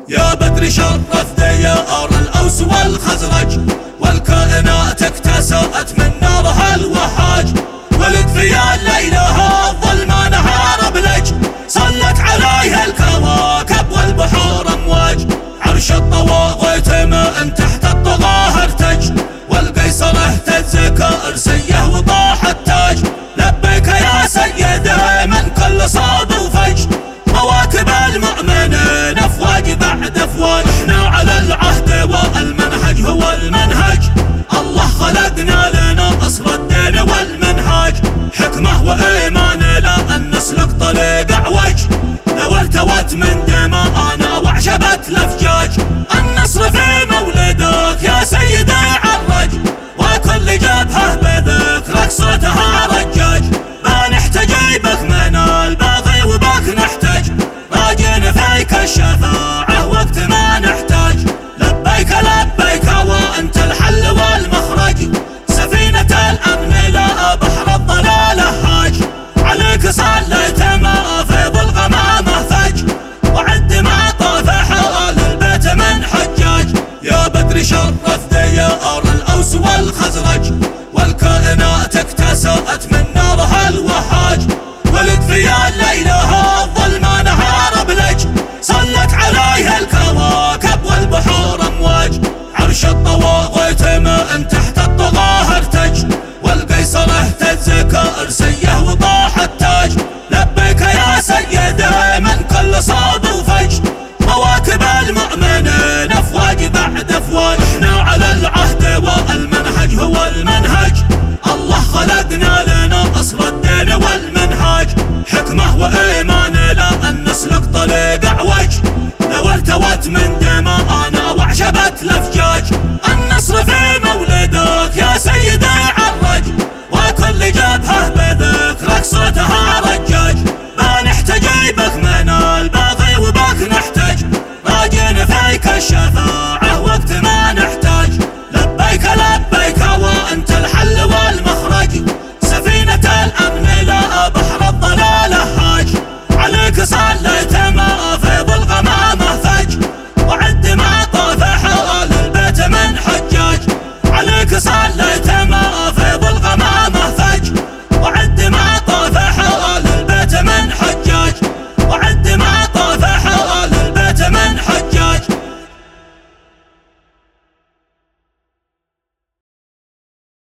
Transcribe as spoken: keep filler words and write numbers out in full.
يا بدر شرف ديار الأوس والخزرج، والكائنات اكتسأت من نارها الوهاج. ولد فيا الليلة الظلمة نهار بلج، صلت عليه الكواكب والبحور امواج. عرش الطواغيت ماء تحت الطغاة ارتج، والقيصر اهتز كأرسيه وطاح التاج. لبيك يا سيدي من كل صاب وفج، مواكب المؤمنين افواج بعد افواج. احنا على العهد والمنهج هو المنهج، الله خلقنا لنا اصل الدين والمنهاج. حكمه وايمان لا ان نسلك طريق اعوج، لو التوت من دماءنا وعشبت الافجاج. النصر في مولدك يا سيدي عرج، وكل جبهه بذكرك صوتها رجاج. ما نحتاج بك من الباغي وبك نحتاج، راجين فيك الشفاعة وقت ما نحتاج. لبيك لبيك وانت الحل والمخرج، سفينة الامن لا بحر الضلال هاج. عليك صليت ما فيض الغمامة فج، وعد ما طاف حوالي البيت من حجاج. يا بدر شرف ديار الأوس والخزرج، والكائنات اكتسأت من نارها الوهاج. ولد فيا الليلة الظلمة نهار بلج، صلت عليه الكواكب والبحور امواج. عرش الطواغيت ماء تحت الطغاة ارتج، والقيصر اهتز كأرسيه وطاح التاج. لبيك يا سيدي من كل صاب وفج، مواكب المؤمنين افواج بعد افواج. احنا على العهد والمنهج هو المنهج، الله خلقنا لنا اصل الدين والمنهاج. حكمه وايمان لا ان نسلك طريق اعوج، لو التوت من